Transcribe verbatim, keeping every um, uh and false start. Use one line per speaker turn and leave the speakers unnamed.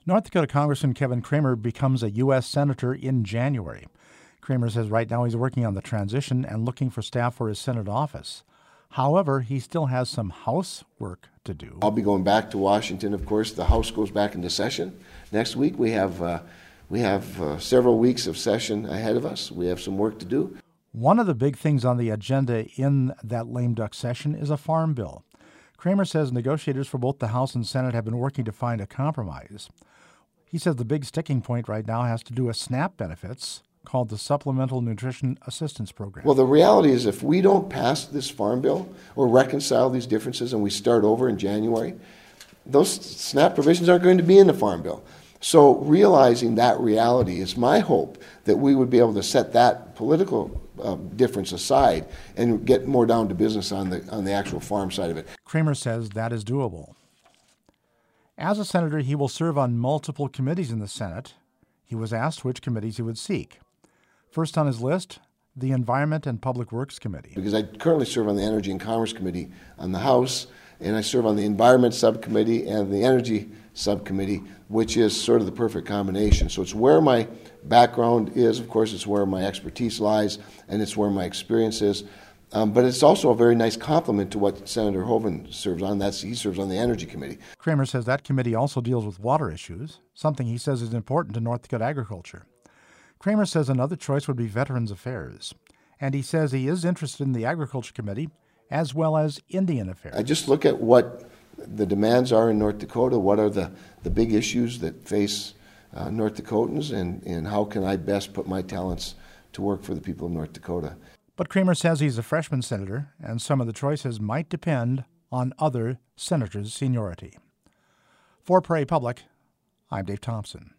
North Dakota Congressman Kevin Cramer becomes a U S Senator in January. Cramer says right now he's working on the transition and looking for staff for his Senate office. However, he still has some House work to do.
I'll be going back to Washington, of course. The House goes back into session next week. We have uh, we have uh, several weeks of session ahead of us. We have some work to do.
One of the big things on the agenda in that lame duck session is a farm bill. Cramer says negotiators for both the House and Senate have been working to find a compromise. He says the big sticking point right now has to do with SNAP benefits, called the Supplemental Nutrition Assistance Program.
Well, the reality is if we don't pass this farm bill or reconcile these differences and we start over in January, those SNAP provisions aren't going to be in the farm bill. So realizing that reality, is my hope that we would be able to set that political uh, difference aside and get more down to business on the on the actual farm side of it.
Cramer says that is doable. As a senator, he will serve on multiple committees in the Senate. He was asked which committees he would seek. First on his list, the Environment and Public Works Committee.
Because I currently serve on the Energy and Commerce Committee on the House, and I serve on the Environment Subcommittee and the Energy Subcommittee, which is sort of the perfect combination. So it's where my background is, of course, it's where my expertise lies, and it's where my experience is. Um, but it's also a very nice complement to what Senator Hoeven serves on. That's he serves on the Energy Committee.
Cramer says that committee also deals with water issues, something he says is important to North Dakota agriculture. Cramer says another choice would be Veterans Affairs, and he says he is interested in the Agriculture Committee as well as Indian Affairs.
I just look at what the demands are in North Dakota, what are the, the big issues that face uh, North Dakotans, and, and how can I best put my talents to work for the people of North Dakota.
But Cramer says he's a freshman senator, and some of the choices might depend on other senators' seniority. For Prairie Public, I'm Dave Thompson.